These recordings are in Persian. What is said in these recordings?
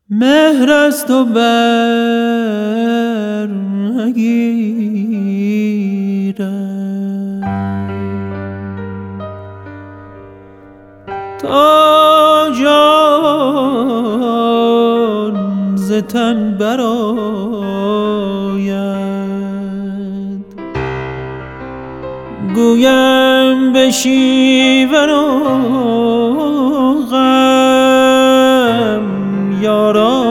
مهر از تو بر نگیرم تا جان ز تن برآید. گویم به شیون و غم یارا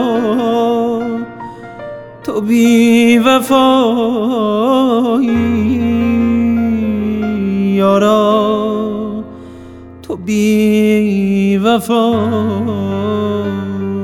تو بی وفایی، یارا تو بی وفایی.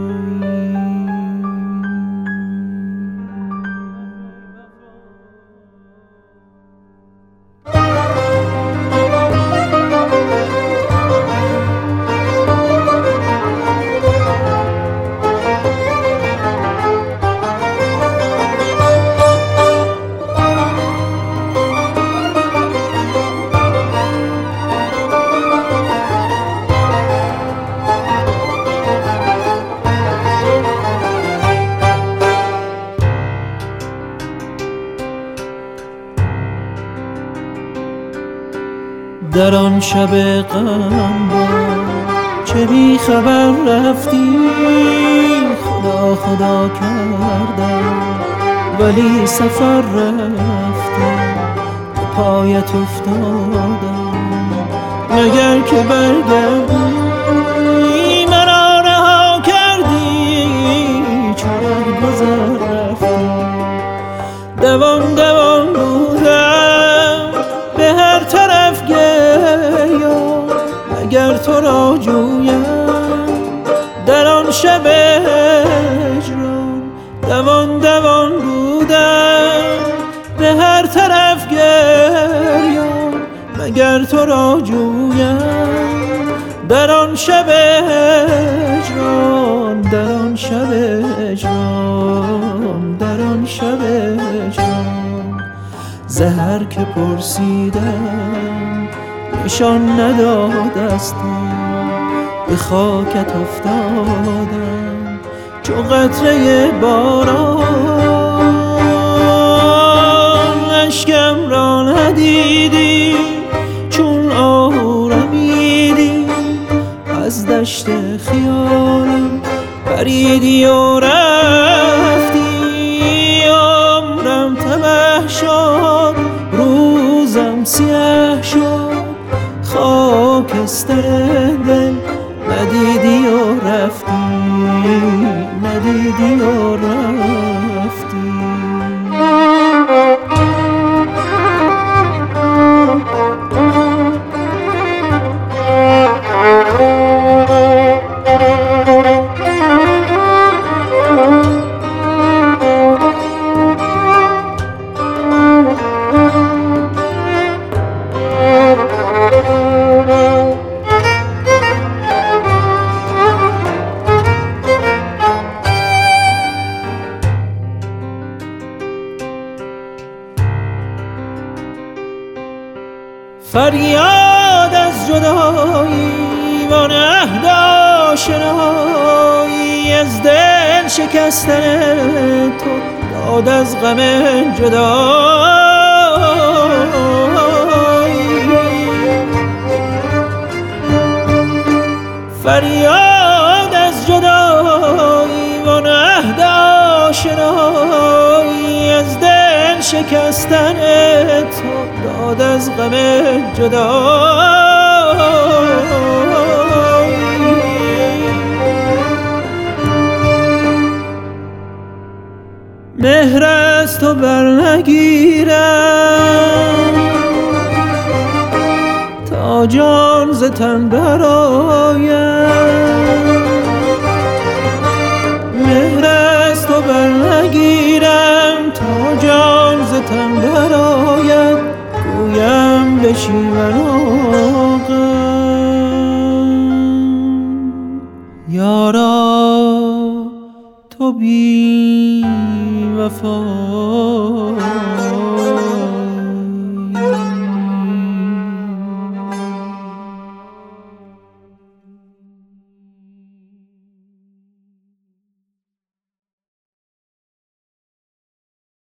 در آن شب غمبار چه بی خبر رفتی، خدا خدا کردم ولی سفر رفتم، به پایت افتادم مگر که برگردی، مرا رها کردی چرا گذر رفتی. دوان دوان بودم به هر طرف گریان، اگر تو را جویم در آن شب هجران. دوان دوان بودم به هر طرف گریان، مگر تو را جویم در آن شب هجران، در آن شب هجران، در آن شب هجران. زهر که پرسیدم نشان ندادستی، به خاکت افتادم چو قطره باران. اشکم را ندیدی چون آهو رمیدی، از دشت خیالم پریدی و رفتی. عمرم تباه شد روزم سیاه شد، خاکستر دل ندیدی و رفتی، ندیدی و رفتی. فریاد از جدایی و عهد آشنایی، از دل شکستن تو داد از غم جدایی. فریاد از جدایی و عهد آشنایی، از دل شکستن تو داد از غم جدایی. مهر از تو بر نگیرم تا جان ز تن برآید. مهر از تو بر نگیرم تا جان ز تن برآید. گویم به شیون و غم یارا تو بی وفا.